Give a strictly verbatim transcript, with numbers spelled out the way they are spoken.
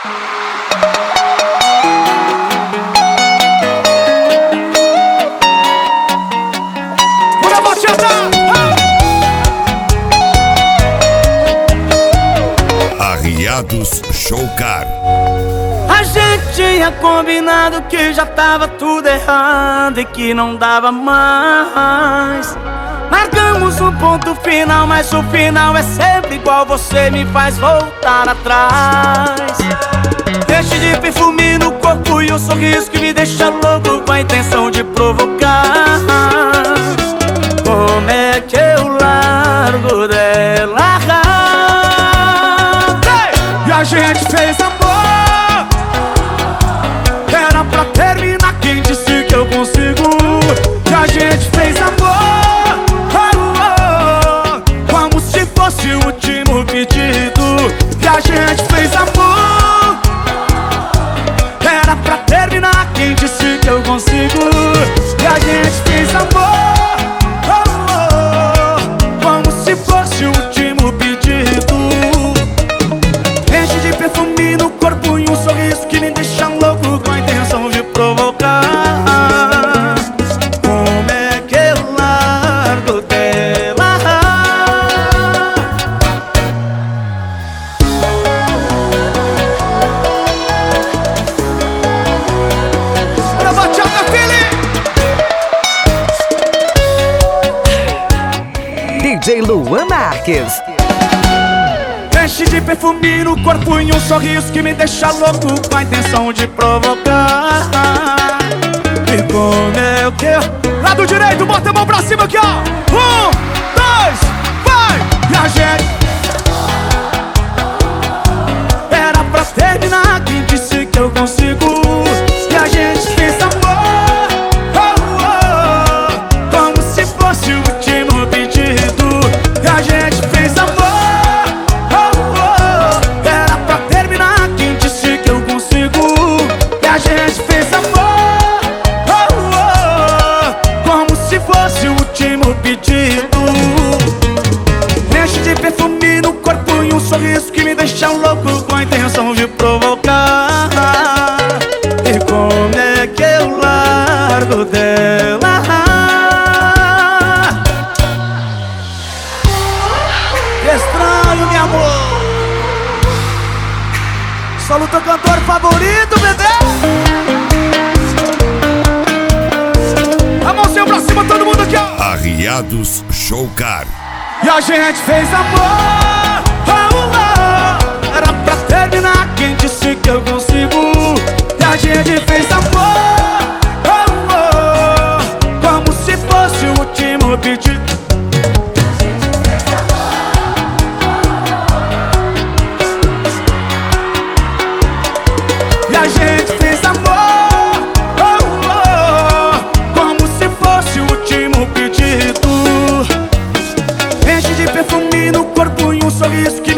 Bora, bachata! Arriados Showcar. A gente tinha combinado que já tava tudo errado e que não dava mais. Marcamos um ponto final, mas o final é sempre igual. Você me faz voltar atrás. Enche de perfume no corpo e um sorriso que me deixa louco, com a intenção de provocar. Como é que eu largo dela? E a gente fez amor, era pra terminar, quem disse que eu consigo? E a gente fez amor, oh, oh, como se fosse o último pedido. E a gente fez amor, era pra terminar, quem disse que eu consigo? E a gente fez amor, oh, oh, como se fosse o último pedido. Enche de perfume no corpo e um sorriso que me deixa louco, com a intenção de provocar. Como é que eu largo dela? Bora, bachata, Philly! D J Luan Marques. Enche de perfume no corpo e um sorriso que me deixa louco, com a intenção de provocar. E como é que eu... Lado direito, bota a mão pra cima aqui, ó. Um, dois, vai! E a gente... Era pra terminar, quem disse que eu consigo? E a gente fez amor, oh, oh, como se fosse o último pedido. E a gente fez amor, a gente fez amor, oh, oh, como se fosse o último pedido. Enche de perfume no corpo e um sorriso que me deixa louco, com a intenção de provocar. E como é que eu largo dela? Que estranho, meu amor. Solo teu cantor favorito, bebê. A mãozinha pra cima, todo mundo aqui, ó. Arriados Showcar. E a gente fez amor, oh, oh, era pra terminar, quem disse que eu consigo? E a gente fez amor, oh, oh, como se fosse o último pedido. E a gente fez amor, oh, oh, como se fosse o último pedido. Enche de perfume no corpo e um sorriso que